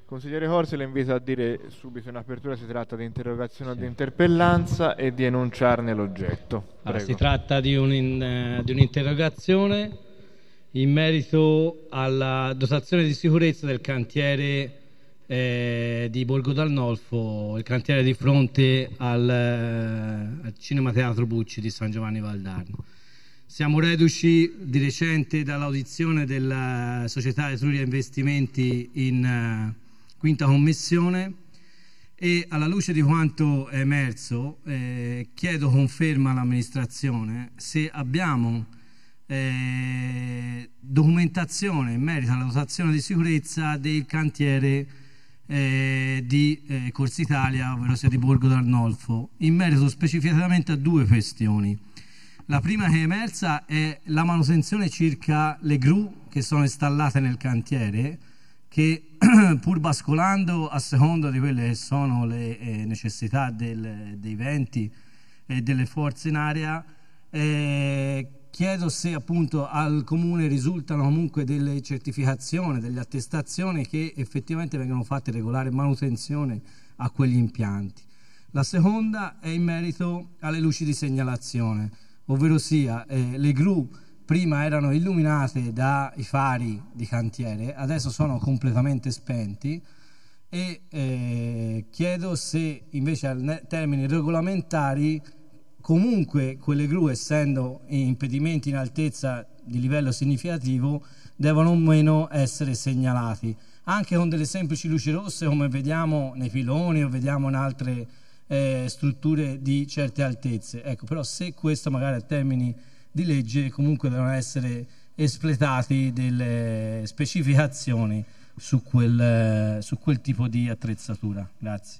Consigliere Corsi, le invito a dire subito in apertura si tratta di interrogazione o di interpellanza e di enunciarne l'oggetto. Allora, si tratta di un'interrogazione in merito alla dotazione di sicurezza del cantiere di Borgo dal Nolfo, il cantiere di fronte al Cinema Teatro Bucci di San Giovanni Valdarno. Siamo reduci di recente dall'audizione della società Etruria Investimenti in quinta commissione e alla luce di quanto è emerso chiedo conferma all'amministrazione se abbiamo documentazione in merito alla dotazione di sicurezza del cantiere di Corsa Italia, ovvero sia di Borgo dal Nolfo, in merito specificatamente a due questioni. La prima che è emersa è la manutenzione circa le gru che sono installate nel cantiere, che pur bascolando a seconda di quelle che sono le necessità dei venti e delle forze in aria, chiedo se appunto al Comune risultano comunque delle certificazioni, delle attestazioni che effettivamente vengono fatte regolare manutenzione a quegli impianti. La seconda è in merito alle luci di segnalazione, ovvero sia le gru prima erano illuminate dai fari di cantiere, adesso sono completamente spenti e chiedo se invece a termini regolamentari comunque quelle gru, essendo impedimenti in altezza di livello significativo, devono o meno essere segnalati, anche con delle semplici luci rosse come vediamo nei piloni o vediamo in altre strutture di certe altezze. Ecco, però se questo magari a termini di legge comunque devono essere espletati delle specificazioni su quel tipo di attrezzatura. Grazie.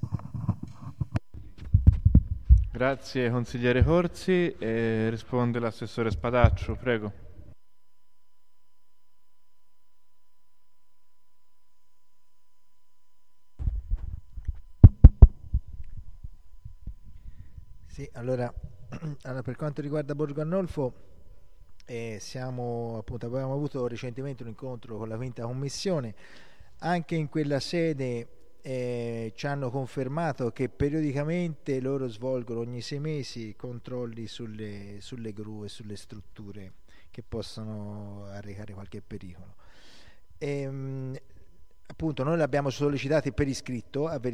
Grazie consigliere Corsi. Risponde l'assessore Spadaccio, prego. Sì, allora per quanto riguarda Borgo Arnolfo, abbiamo avuto recentemente un incontro con la quinta commissione. Anche in quella sede ci hanno confermato che periodicamente loro svolgono ogni 6 mesi controlli sulle gru e sulle strutture che possono arrecare qualche pericolo. Appunto noi l'abbiamo sollecitati per iscritto a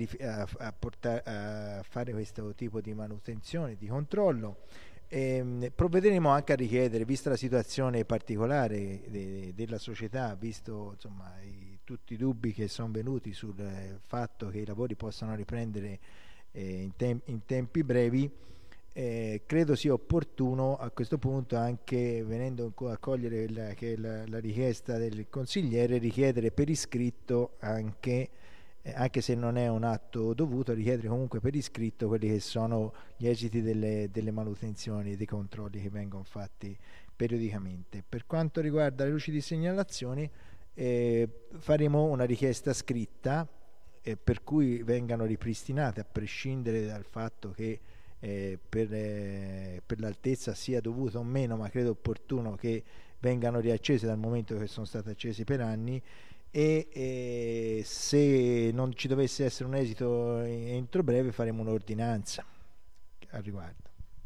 fare questo tipo di manutenzione, di controllo. Provvederemo anche a richiedere, vista la situazione particolare della società, visto insomma tutti i dubbi che sono venuti sul fatto che i lavori possano riprendere in tempi brevi, credo sia opportuno a questo punto, anche venendo a cogliere la richiesta del consigliere, richiedere per iscritto anche se non è un atto dovuto, richiedere comunque per iscritto quelli che sono gli esiti delle manutenzioni e dei controlli che vengono fatti periodicamente. Per quanto riguarda le luci di segnalazione, faremo una richiesta scritta per cui vengano ripristinate, a prescindere dal fatto che per l'altezza sia dovuta o meno, ma credo opportuno che vengano riaccese dal momento che sono state accese per anni, e se non ci dovesse essere un esito entro breve faremo un'ordinanza al riguardo.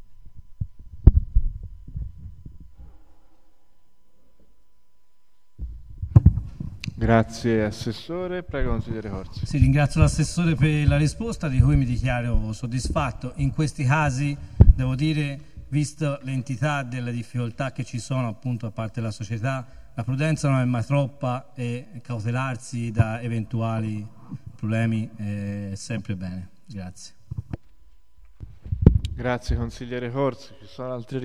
Grazie Assessore, prego consigliere Corsi. Sì, ringrazio l'assessore per la risposta, di cui mi dichiaro soddisfatto. In questi casi devo dire, visto l'entità delle difficoltà che ci sono appunto da parte della società, la prudenza non è mai troppa e cautelarsi da eventuali problemi è sempre bene. Grazie. Grazie consigliere Corsi. Ci sono altre